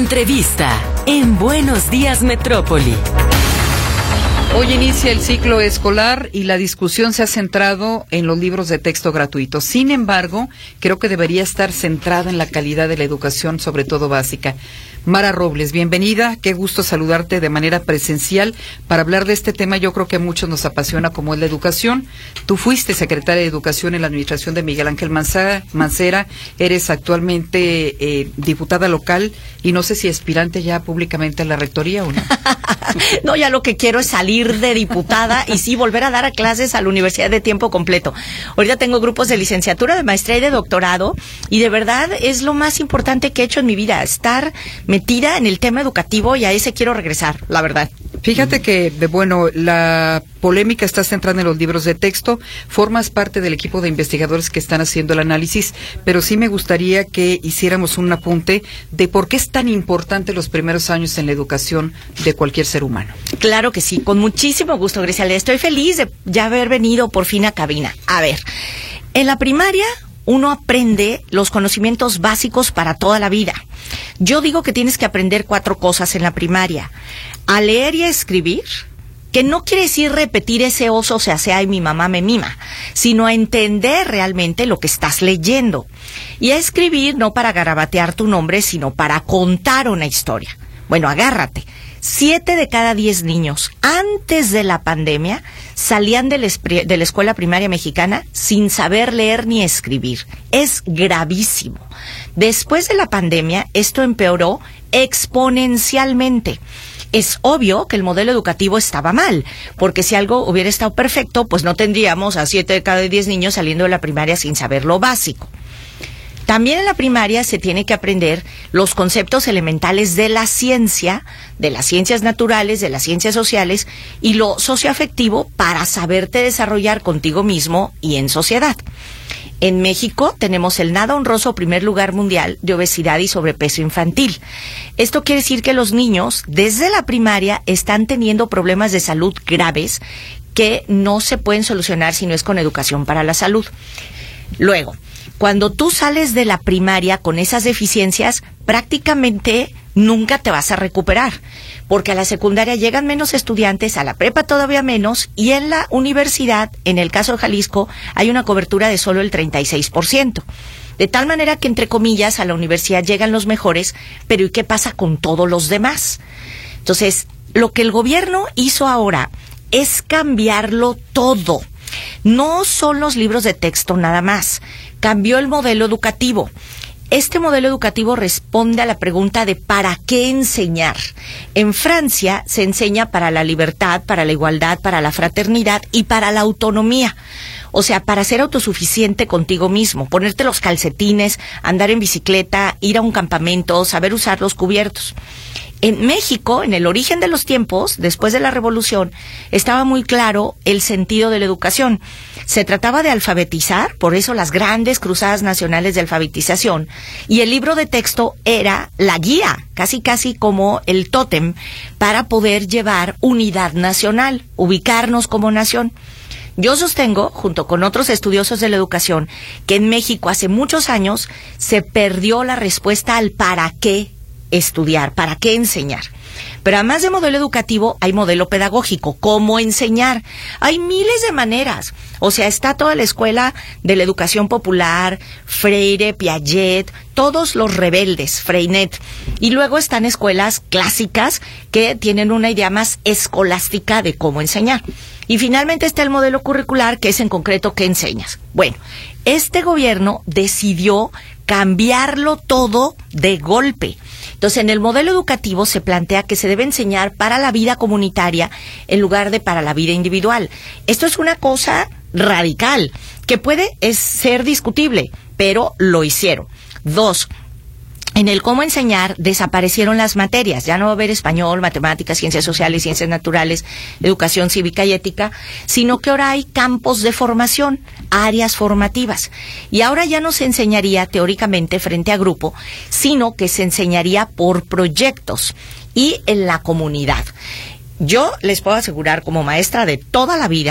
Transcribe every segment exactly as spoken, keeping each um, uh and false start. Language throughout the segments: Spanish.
Entrevista en Buenos Días Metrópoli. Hoy inicia el ciclo escolar y la discusión se ha centrado en los libros de texto gratuitos. Sin embargo, creo que debería estar centrada en la calidad de la educación, sobre todo básica. Mara Robles, bienvenida. Qué gusto saludarte de manera presencial para hablar de este tema. Yo creo que a muchos nos apasiona, como es la educación. Tú fuiste secretaria de Educación en la administración de Miguel Ángel Mancera. Eres actualmente eh, diputada local y no sé si aspirante ya públicamente a la rectoría o no. No, ya lo que quiero es salir de diputada y sí volver a dar a clases a la universidad de tiempo completo. Ahorita tengo grupos de licenciatura, de maestría y de doctorado y de verdad es lo más importante que he hecho en mi vida, estar metida en el tema educativo y a ese quiero regresar, la verdad. Fíjate que, bueno, la polémica está centrada en los libros de texto. Formas parte del equipo de investigadores que están haciendo el análisis, pero sí me gustaría que hiciéramos un apunte de por qué es tan importante los primeros años en la educación de cualquier ser humano. Claro que sí, con muchísimo gusto, Griselda. Estoy feliz de ya haber venido por fin a cabina. A ver, en la primaria uno aprende los conocimientos básicos para toda la vida. Yo digo que tienes que aprender cuatro cosas en la primaria. A leer y a escribir, que no quiere decir repetir ese oso se hace ay mi mamá me mima, sino a entender realmente lo que estás leyendo. Y a escribir no para garabatear tu nombre, sino para contar una historia. Bueno, agárrate. Siete de cada diez niños, antes de la pandemia, salían de la, de la escuela primaria mexicana sin saber leer ni escribir. Es gravísimo. Después de la pandemia, esto empeoró exponencialmente. Es obvio que el modelo educativo estaba mal, porque si algo hubiera estado perfecto, pues no tendríamos a siete de cada diez niños saliendo de la primaria sin saber lo básico. También en la primaria se tiene que aprender los conceptos elementales de la ciencia, de las ciencias naturales, de las ciencias sociales y lo socioafectivo para saberte desarrollar contigo mismo y en sociedad. En México tenemos el nada honroso primer lugar mundial de obesidad y sobrepeso infantil. Esto quiere decir que los niños desde la primaria están teniendo problemas de salud graves que no se pueden solucionar si no es con educación para la salud. Luego, cuando tú sales de la primaria con esas deficiencias, prácticamente nunca te vas a recuperar, porque a la secundaria llegan menos estudiantes, a la prepa todavía menos, y en la universidad, en el caso de Jalisco, hay una cobertura de solo el treinta y seis por ciento. De tal manera que, entre comillas, a la universidad llegan los mejores, pero ¿y qué pasa con todos los demás? Entonces, lo que el gobierno hizo ahora es cambiarlo todo. No son los libros de texto nada más. Cambió el modelo educativo. Este modelo educativo responde a la pregunta de ¿para qué enseñar? En Francia se enseña para la libertad, para la igualdad, para la fraternidad y para la autonomía. O sea, para ser autosuficiente contigo mismo, ponerte los calcetines, andar en bicicleta, ir a un campamento, saber usar los cubiertos. En México, en el origen de los tiempos, después de la Revolución, estaba muy claro el sentido de la educación. Se trataba de alfabetizar, por eso las grandes cruzadas nacionales de alfabetización, y el libro de texto era la guía, casi casi como el tótem, para poder llevar unidad nacional, ubicarnos como nación. Yo sostengo, junto con otros estudiosos de la educación, que en México hace muchos años se perdió la respuesta al para qué estudiar, para qué enseñar. Pero además de modelo educativo, hay modelo pedagógico, cómo enseñar. Hay miles de maneras. O sea, está toda la escuela de la educación popular, Freire, Piaget, todos los rebeldes, Freinet. Y luego están escuelas clásicas que tienen una idea más escolástica de cómo enseñar. Y finalmente está el modelo curricular, que es en concreto qué enseñas. Bueno, este gobierno decidió cambiarlo todo de golpe. Entonces, en el modelo educativo se plantea que se debe enseñar para la vida comunitaria en lugar de para la vida individual. Esto es una cosa radical, que puede es, ser discutible, pero lo hicieron. Dos, en el cómo enseñar desaparecieron las materias. Ya no va a haber español, matemáticas, ciencias sociales, ciencias naturales, educación cívica y ética, sino que ahora hay campos de formación, áreas formativas. Y ahora ya no se enseñaría teóricamente frente a grupo, sino que se enseñaría por proyectos y en la comunidad. Yo les puedo asegurar como maestra de toda la vida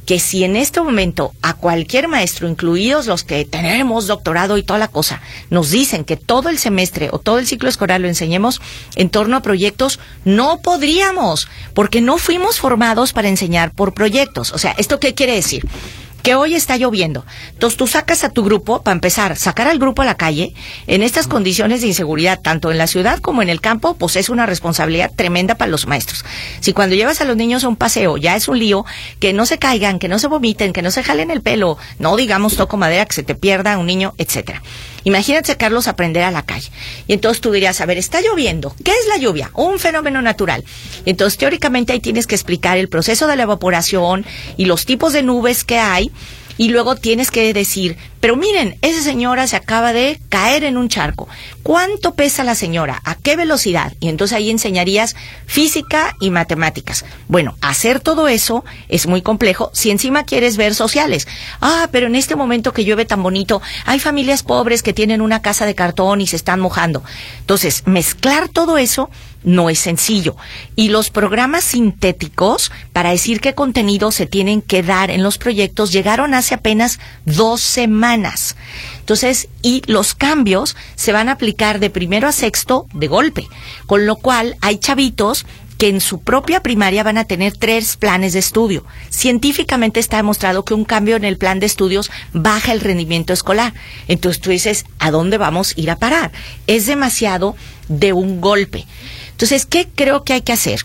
que si en este momento a cualquier maestro, incluidos los que tenemos doctorado y toda la cosa, nos dicen que todo el semestre o todo el ciclo escolar lo enseñemos en torno a proyectos, no podríamos, porque no fuimos formados para enseñar por proyectos. O sea, ¿esto qué quiere decir? Que hoy está lloviendo. Entonces tú sacas a tu grupo, para empezar, sacar al grupo a la calle, en estas condiciones de inseguridad, tanto en la ciudad como en el campo, pues es una responsabilidad tremenda para los maestros. Si cuando llevas a los niños a un paseo ya es un lío, que no se caigan, que no se vomiten, que no se jalen el pelo, no digamos toco madera, que se te pierda un niño, etcétera. Imagínate sacarlos a aprender a la calle. Y entonces tú dirías, a ver, está lloviendo. ¿Qué es la lluvia? Un fenómeno natural. Entonces, teóricamente ahí tienes que explicar el proceso de la evaporación y los tipos de nubes que hay. Y luego tienes que decir, pero miren, esa señora se acaba de caer en un charco. ¿Cuánto pesa la señora? ¿A qué velocidad? Y entonces ahí enseñarías física y matemáticas. Bueno, hacer todo eso es muy complejo si encima quieres ver sociales. Ah, pero en este momento que llueve tan bonito, hay familias pobres que tienen una casa de cartón y se están mojando. Entonces, mezclar todo eso no es sencillo. Y los programas sintéticos, para decir qué contenido se tienen que dar en los proyectos, llegaron hace apenas dos semanas. Entonces, y los cambios se van a aplicar de primero a sexto de golpe. Con lo cual, hay chavitos que en su propia primaria van a tener tres planes de estudio. Científicamente está demostrado que un cambio en el plan de estudios baja el rendimiento escolar. Entonces tú dices, ¿a dónde vamos a ir a parar? Es demasiado de un golpe. Entonces, ¿qué creo que hay que hacer?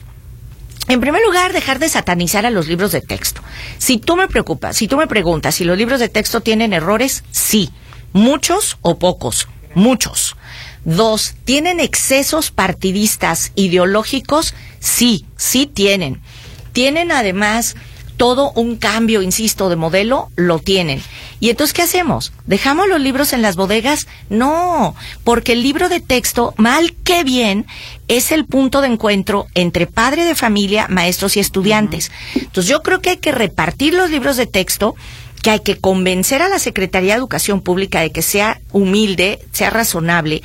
En primer lugar, dejar de satanizar a los libros de texto. Si tú me preocupas, si tú me preguntas si los libros de texto tienen errores, sí. ¿Muchos o pocos? Muchos. Dos, ¿tienen excesos partidistas, ideológicos? Sí, sí tienen. Tienen además todo un cambio, insisto, de modelo, lo tienen. ¿Y entonces qué hacemos? ¿Dejamos los libros en las bodegas? No, porque el libro de texto, mal que bien, es el punto de encuentro entre padre de familia, maestros y estudiantes. Entonces yo creo que hay que repartir los libros de texto, que hay que convencer a la Secretaría de Educación Pública de que sea humilde, sea razonable,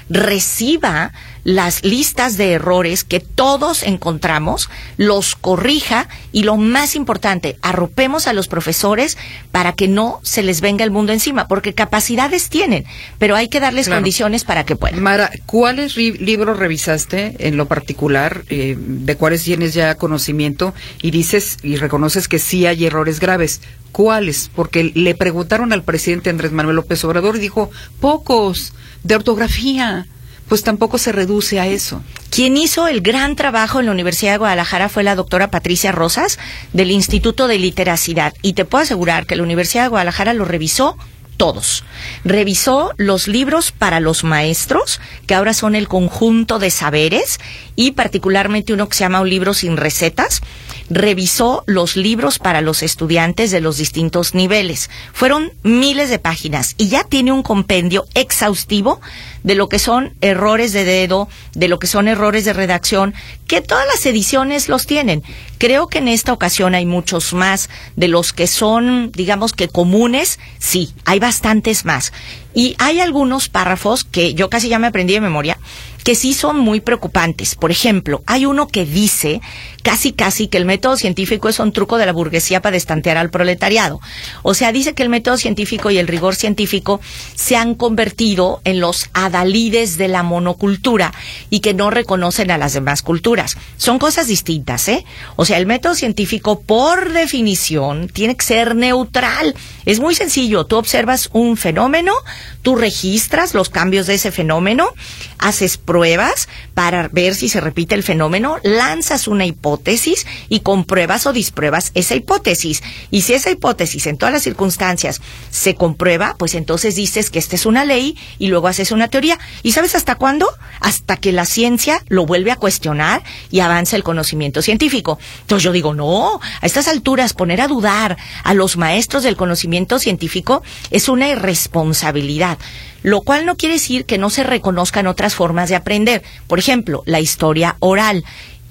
reciba las listas de errores que todos encontramos, los corrija y lo más importante, arropemos a los profesores para que no se les venga el mundo encima, porque capacidades tienen, pero hay que darles claro. condiciones para que puedan. Mara, ¿cuáles ri- libros revisaste en lo particular, eh, de cuáles tienes ya conocimiento y dices y reconoces que sí hay errores graves? ¿Cuáles? Porque le preguntaron al presidente Andrés Manuel López Obrador y dijo, pocos, de ortografía. Pues tampoco se reduce a eso. Quien hizo el gran trabajo en la Universidad de Guadalajara fue la doctora Patricia Rosas, del Instituto de Literacidad. Y te puedo asegurar que la Universidad de Guadalajara lo revisó todos. Revisó los libros para los maestros, que ahora son el conjunto de saberes, y particularmente uno que se llama Un libro sin recetas. Revisó los libros para los estudiantes de los distintos niveles. Fueron miles de páginas y ya tiene un compendio exhaustivo de lo que son errores de dedo, de lo que son errores de redacción, que todas las ediciones los tienen. Creo que en esta ocasión hay muchos más de los que son, digamos que comunes, sí, hay bastantes más. Y hay algunos párrafos que yo casi ya me aprendí de memoria, que sí son muy preocupantes. Por ejemplo, hay uno que dice casi casi que el método científico es un truco de la burguesía para destantear al proletariado. O sea, dice que el método científico y el rigor científico se han convertido en los adalides de la monocultura y que no reconocen a las demás culturas. Son cosas distintas, ¿eh? O sea, el método científico, por definición, tiene que ser neutral. Es muy sencillo. Tú observas un fenómeno, tú registras los cambios de ese fenómeno, haces pruebas para ver si se repite el fenómeno, lanzas una hipótesis y compruebas o dispruebas esa hipótesis. Y si esa hipótesis en todas las circunstancias se comprueba, pues entonces dices que esta es una ley y luego haces una teoría. ¿Y sabes hasta cuándo? Hasta que la ciencia lo vuelve a cuestionar y avanza el conocimiento científico. Entonces yo digo, no, a estas alturas poner a dudar a los maestros del conocimiento científico es una irresponsabilidad. Lo cual no quiere decir que no se reconozcan otras formas de aprender. Por ejemplo, la historia oral.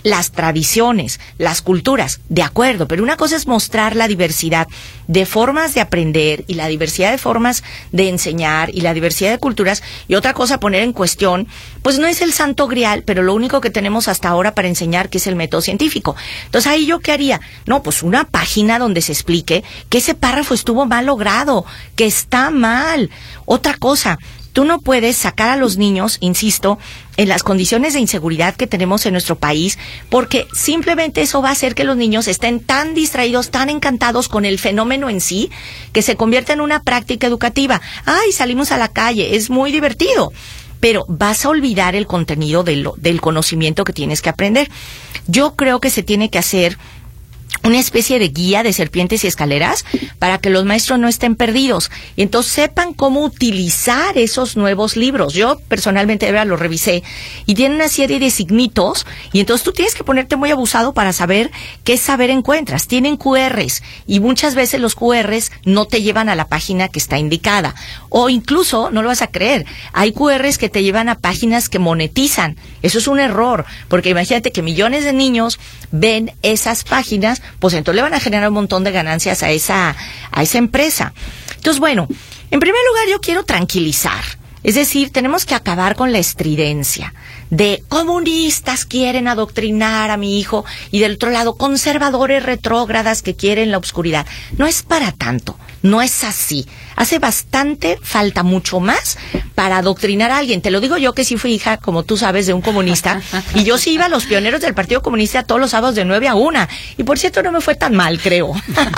las tradiciones, las culturas, de acuerdo, pero una cosa es mostrar la diversidad de formas de aprender y la diversidad de formas de enseñar y la diversidad de culturas, y otra cosa poner en cuestión, pues no es el santo grial, pero lo único que tenemos hasta ahora para enseñar, que es el método científico. Entonces, ¿ahí yo qué haría? No, pues una página donde se explique que ese párrafo estuvo mal logrado, que está mal. Otra cosa, tú no puedes sacar a los niños, insisto, en las condiciones de inseguridad que tenemos en nuestro país, porque simplemente eso va a hacer que los niños estén tan distraídos, tan encantados con el fenómeno en sí, que se convierta en una práctica educativa. Ay, salimos a la calle, es muy divertido, pero vas a olvidar el contenido de lo, del conocimiento que tienes que aprender. Yo creo que se tiene que hacer una especie de guía de serpientes y escaleras para que los maestros no estén perdidos y entonces sepan cómo utilizar esos nuevos libros. Yo personalmente los revisé y tienen una serie de signitos y entonces tú tienes que ponerte muy abusado para saber qué saber encuentras. Tienen cu erres y muchas veces los cu erres no te llevan a la página que está indicada, o incluso, no lo vas a creer, hay cu erres que te llevan a páginas que monetizan. Eso es un error, porque imagínate que millones de niños ven esas páginas, pues entonces le van a generar un montón de ganancias a esa, a esa empresa. Entonces, bueno, en primer lugar yo quiero tranquilizar. Es decir, tenemos que acabar con la estridencia de comunistas quieren adoctrinar a mi hijo y del otro lado conservadores retrógradas que quieren la oscuridad. No es para tanto, no es así. Hace bastante falta mucho más para adoctrinar a alguien. Te lo digo yo que sí fui hija, como tú sabes, de un comunista y yo sí iba a los pioneros del Partido Comunista todos los sábados de nueve a una y por cierto no me fue tan mal, creo.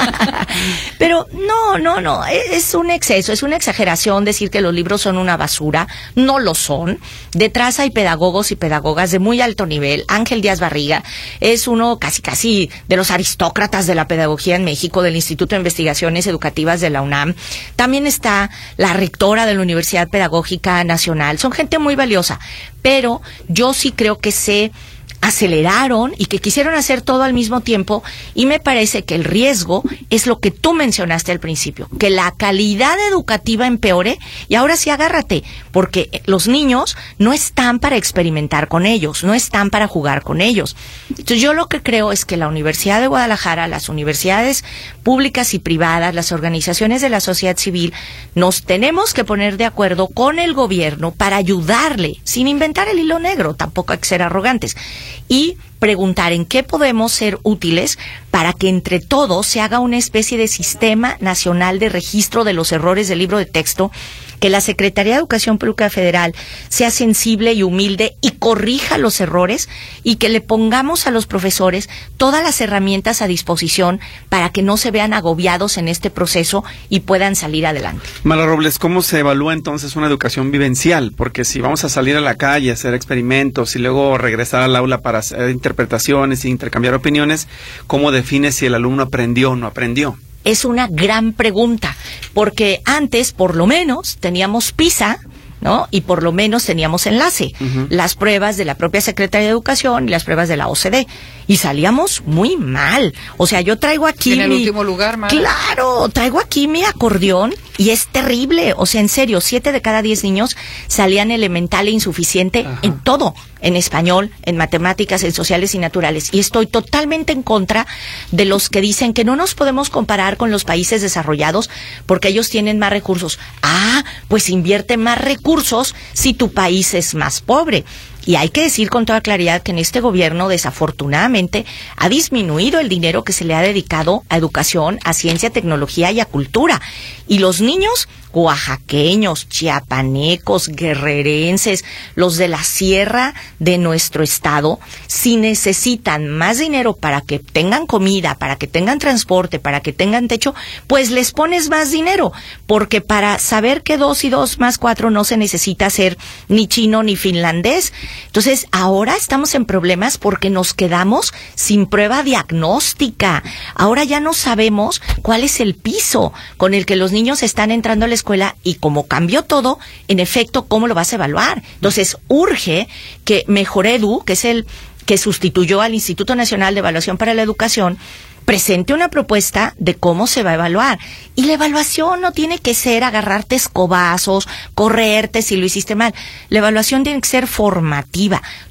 Pero no, no, no, es un exceso, es una exageración decir que los libros son una basura. No lo son. Detrás hay pedagogos y pedagogas de muy alto nivel. Ángel Díaz Barriga es uno casi casi de los aristócratas de la pedagogía en México, del Instituto de Investigaciones Educativas de la UNAM. También está la rectora de la Universidad Pedagógica Nacional. Son gente muy valiosa, pero yo sí creo que se aceleraron y que quisieron hacer todo al mismo tiempo y me parece que el riesgo es lo que tú mencionaste al principio, que la calidad educativa empeore y ahora sí agárrate, porque los niños no están para experimentar con ellos, no están para jugar con ellos. Entonces yo lo que creo es que la Universidad de Guadalajara, las universidades públicas y privadas, las organizaciones de la sociedad civil, nos tenemos que poner de acuerdo con el gobierno para ayudarle, sin inventar el hilo negro, tampoco hay que ser arrogantes, y preguntar en qué podemos ser útiles para que entre todos se haga una especie de sistema nacional de registro de los errores del libro de texto, que la Secretaría de Educación Pública Federal sea sensible y humilde y corrija los errores y que le pongamos a los profesores todas las herramientas a disposición para que no se vean agobiados en este proceso y puedan salir adelante. Mala Robles, ¿cómo se evalúa entonces una educación vivencial? Porque si vamos a salir a la calle a hacer experimentos y luego regresar al aula para hacer interpretaciones e intercambiar opiniones, ¿cómo defines si el alumno aprendió o no aprendió? Es una gran pregunta, porque antes, por lo menos, teníamos PISA, ¿no? Y por lo menos teníamos enlace, uh-huh. las pruebas de la propia Secretaría de Educación y las pruebas de la O C D. Y salíamos muy mal. O sea, yo traigo aquí en el mi... último lugar, Mara. Claro, traigo aquí mi acordeón y es terrible. O sea, en serio, siete de cada diez niños salían elemental e insuficiente Ajá. en todo. En español, en matemáticas, en sociales y naturales. Y estoy totalmente en contra de los que dicen que no nos podemos comparar con los países desarrollados porque ellos tienen más recursos. Ah, pues invierte más recursos si tu país es más pobre. Y hay que decir con toda claridad que en este gobierno, desafortunadamente, ha disminuido el dinero que se le ha dedicado a educación, a ciencia, tecnología y a cultura. Y los niños oaxaqueños, chiapanecos, guerrerenses, los de la sierra de nuestro estado, si necesitan más dinero para que tengan comida, para que tengan transporte, para que tengan techo, pues les pones más dinero, porque para saber que dos y dos más cuatro no se necesita ser ni chino ni finlandés. Entonces, ahora estamos en problemas porque nos quedamos sin prueba diagnóstica. Ahora ya no sabemos cuál es el piso con el que los niños están entrando a la escuela y como cambió todo, en efecto, ¿cómo lo vas a evaluar? Entonces, urge que Mejoredu, que es el que sustituyó al Instituto Nacional de Evaluación para la Educación, presente una propuesta de cómo se va a evaluar. Y la evaluación no tiene que ser agarrarte escobazos, correrte si lo hiciste mal. La evaluación tiene que ser formativa.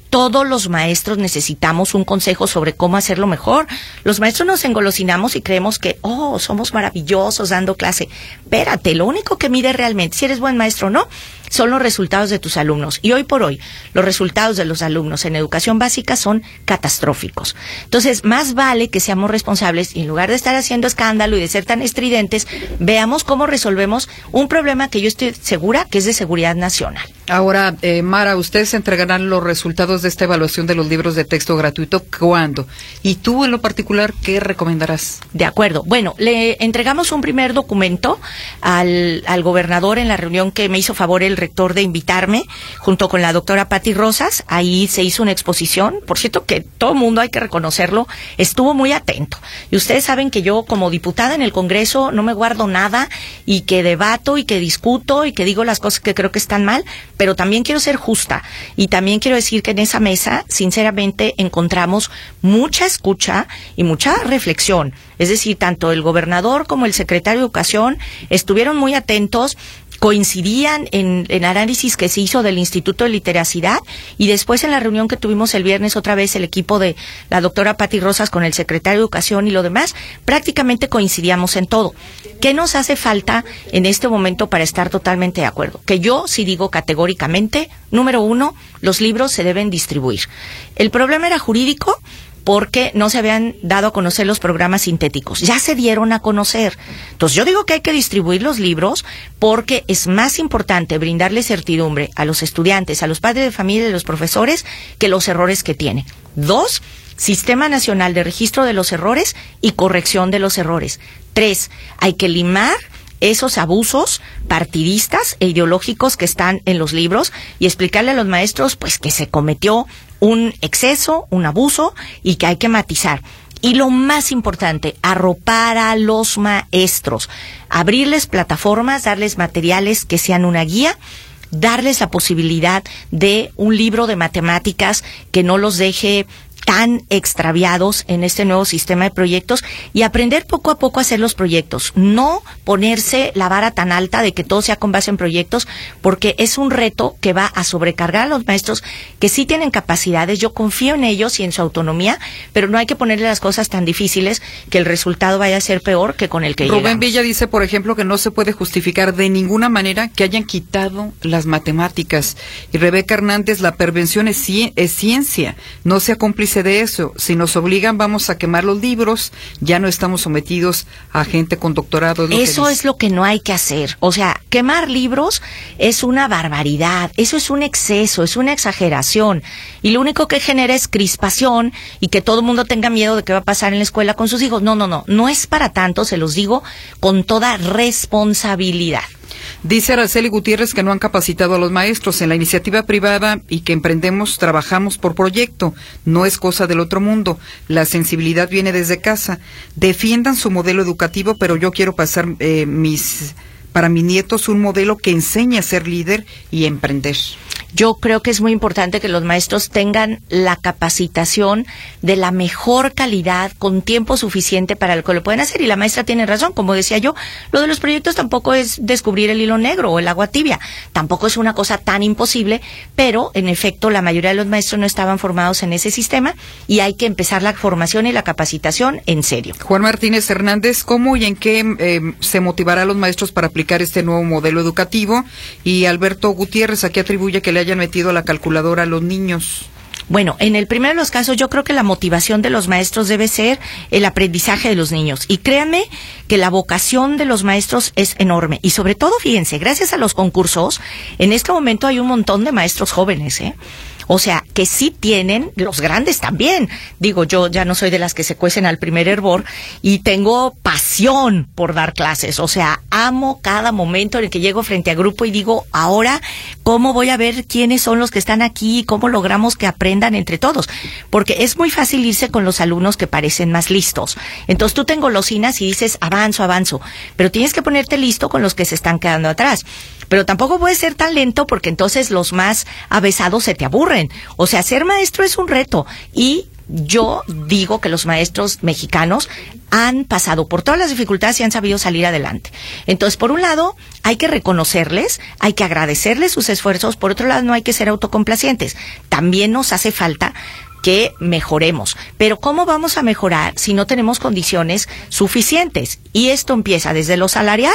Todos los maestros necesitamos un consejo sobre cómo hacerlo mejor. Los maestros nos engolosinamos y creemos que, oh, somos maravillosos dando clase. Espérate, lo único que mide realmente si eres buen maestro o no son los resultados de tus alumnos. Y hoy por hoy, los resultados de los alumnos en educación básica son catastróficos. Entonces, más vale que seamos responsables y en lugar de estar haciendo escándalo y de ser tan estridentes, veamos cómo resolvemos un problema que yo estoy segura que es de seguridad nacional. Ahora, eh, Mara, ustedes entregarán los resultados de esta evaluación de los libros de texto gratuito, ¿cuándo? Y tú, en lo particular, ¿qué recomendarás? De acuerdo. Bueno, le entregamos un primer documento al, al gobernador en la reunión que me hizo favor el rector de invitarme, junto con la doctora Patti Rosas. Ahí se hizo una exposición. Por cierto, que todo el mundo, hay que reconocerlo, estuvo muy atento. Y ustedes saben que yo, como diputada en el Congreso, no me guardo nada y que debato y que discuto y que digo las cosas que creo que están mal, pero también quiero ser justa y también quiero decir que en esa mesa, sinceramente, encontramos mucha escucha y mucha reflexión. Es decir, tanto el gobernador como el secretario de Educación estuvieron muy atentos, coincidían en el análisis que se hizo del Instituto de Literacidad y después en la reunión que tuvimos el viernes otra vez el equipo de la doctora Patti Rosas con el secretario de Educación y lo demás, prácticamente coincidíamos en todo. ¿Qué nos hace falta en este momento para estar totalmente de acuerdo? Que yo sí digo categóricamente, número uno, los libros se deben distribuir. El problema era jurídico, porque no se habían dado a conocer los programas sintéticos. Ya se dieron a conocer. Entonces yo digo que hay que distribuir los libros porque es más importante brindarle certidumbre a los estudiantes, a los padres de familia y a los profesores que los errores que tiene. Dos, Sistema Nacional de Registro de los Errores y corrección de los errores. Tres, hay que limar esos abusos partidistas e ideológicos que están en los libros y explicarle a los maestros pues que se cometió un exceso, un abuso y que hay que matizar. Y lo más importante, arropar a los maestros, abrirles plataformas, darles materiales que sean una guía, darles la posibilidad de un libro de matemáticas que no los deje tan extraviados en este nuevo sistema de proyectos y aprender poco a poco a hacer los proyectos. No ponerse la vara tan alta de que todo sea con base en proyectos, porque es un reto que va a sobrecargar a los maestros que sí tienen capacidades. Yo confío en ellos y en su autonomía, pero no hay que ponerle las cosas tan difíciles que el resultado vaya a ser peor que con el que llegamos. Rubén Villa dice, por ejemplo, que no se puede justificar de ninguna manera que hayan quitado las matemáticas. Y Rebeca Hernández, la prevención es, ci- es ciencia, no sea cómplice de eso. Si nos obligan, vamos a quemar los libros, ya no estamos sometidos a gente con doctorado. Es lo eso que es lo que no hay que hacer. O sea, quemar libros es una barbaridad, eso es un exceso, es una exageración. Y lo único que genera es crispación y que todo el mundo tenga miedo de qué va a pasar en la escuela con sus hijos. No, no, no, no es para tanto, se los digo con toda responsabilidad. Dice Araceli Gutiérrez que no han capacitado a los maestros en la iniciativa privada y que emprendemos, trabajamos por proyecto, no es cosa del otro mundo, la sensibilidad viene desde casa. Defiendan su modelo educativo, pero yo quiero pasar eh, mis para mis nietos un modelo que enseñe a ser líder y emprender. Yo creo que es muy importante que los maestros tengan la capacitación de la mejor calidad con tiempo suficiente para lo que lo pueden hacer. Y la maestra tiene razón, como decía yo, lo de los proyectos tampoco es descubrir el hilo negro o el agua tibia. Tampoco es una cosa tan imposible, pero en efecto la mayoría de los maestros no estaban formados en ese sistema y hay que empezar la formación y la capacitación en serio. Juan Martínez Hernández, ¿cómo y en qué eh, se motivará a los maestros para aplicar este nuevo modelo educativo? Y Alberto Gutiérrez aquí atribuye que le hayan metido a la calculadora a los niños. Bueno, en el primero de los casos yo creo que la motivación de los maestros debe ser el aprendizaje de los niños. Y créanme que la vocación de los maestros es enorme. Y sobre todo, fíjense, gracias a los concursos, en este momento hay un montón de maestros jóvenes, ¿eh? O sea, que sí tienen, los grandes también. Digo, yo ya no soy de las que se cuecen al primer hervor y tengo pasión por dar clases. O sea, amo cada momento en el que llego frente a grupo y digo, ahora, ¿cómo voy a ver quiénes son los que están aquí? ¿Cómo logramos que aprendan entre todos? Porque es muy fácil irse con los alumnos que parecen más listos. Entonces tú te engolosinas y dices, avanzo, avanzo. Pero tienes que ponerte listo con los que se están quedando atrás. Pero tampoco puedes ser tan lento porque entonces los más avesados se te aburren. O sea, ser maestro es un reto y yo digo que los maestros mexicanos han pasado por todas las dificultades y han sabido salir adelante. Entonces, por un lado, hay que reconocerles, hay que agradecerles sus esfuerzos. Por otro lado, no hay que ser autocomplacientes. También nos hace falta que mejoremos. Pero ¿cómo vamos a mejorar si no tenemos condiciones suficientes? Y esto empieza desde lo salarial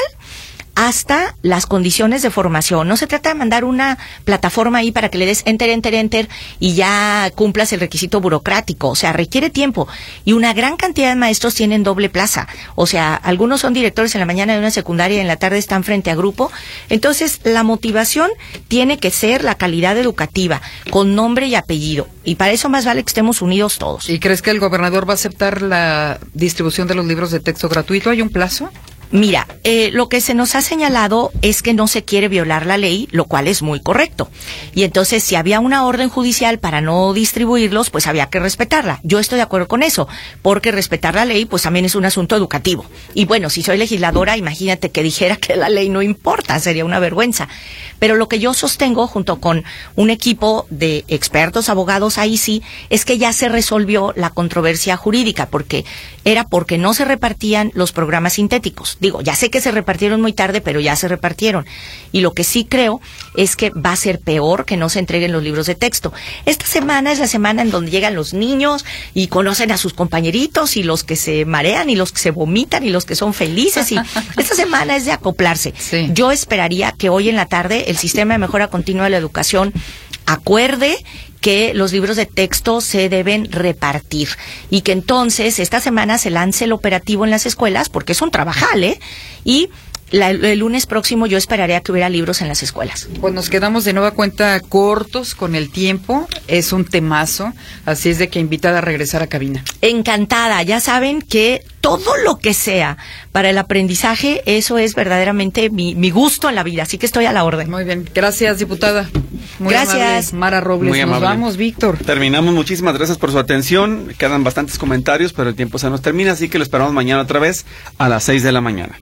hasta las condiciones de formación. No se trata de mandar una plataforma ahí para que le des enter, enter, enter y ya cumplas el requisito burocrático. O sea, requiere tiempo. Y una gran cantidad de maestros tienen doble plaza. O sea, algunos son directores en la mañana de una secundaria y en la tarde están frente a grupo. Entonces, la motivación tiene que ser la calidad educativa, con nombre y apellido. Y para eso más vale que estemos unidos todos. ¿Y crees que el gobernador va a aceptar la distribución de los libros de texto gratuito? ¿Hay un plazo? Mira, eh, lo que se nos ha señalado es que no se quiere violar la ley, lo cual es muy correcto. Y entonces, si había una orden judicial para no distribuirlos, pues había que respetarla. Yo estoy de acuerdo con eso, porque respetar la ley, pues también es un asunto educativo. Y bueno, si soy legisladora, imagínate que dijera que la ley no importa, sería una vergüenza. Pero lo que yo sostengo, junto con un equipo de expertos, abogados, ahí sí, es que ya se resolvió la controversia jurídica, porque era porque no se repartían los programas sintéticos. Digo, ya sé que se repartieron muy tarde, pero ya se repartieron. Y lo que sí creo es que va a ser peor que no se entreguen los libros de texto. Esta semana es la semana en donde llegan los niños y conocen a sus compañeritos, y los que se marean, y los que se vomitan, y los que son felices. Y esta semana es de acoplarse. Sí. Yo esperaría que hoy en la tarde el Sistema de Mejora Continua de la Educación acuerde que los libros de texto se deben repartir y que entonces esta semana se lance el operativo en las escuelas, porque es un trabajal, ¿eh? Y la, el lunes próximo yo esperaría que hubiera libros en las escuelas. Pues nos quedamos de nueva cuenta cortos con el tiempo. Es un temazo, así es de que invitada a regresar a cabina. Encantada. Ya saben que todo lo que sea para el aprendizaje, eso es verdaderamente mi, mi gusto en la vida, así que estoy a la orden. Muy bien. Gracias, diputada. Muy Gracias. amable. Mara Robles. Muy Nos amable. vamos, Víctor. Terminamos. Muchísimas gracias por su atención. Quedan bastantes comentarios, pero el tiempo se nos termina, así que lo esperamos mañana otra vez a las seis de la mañana.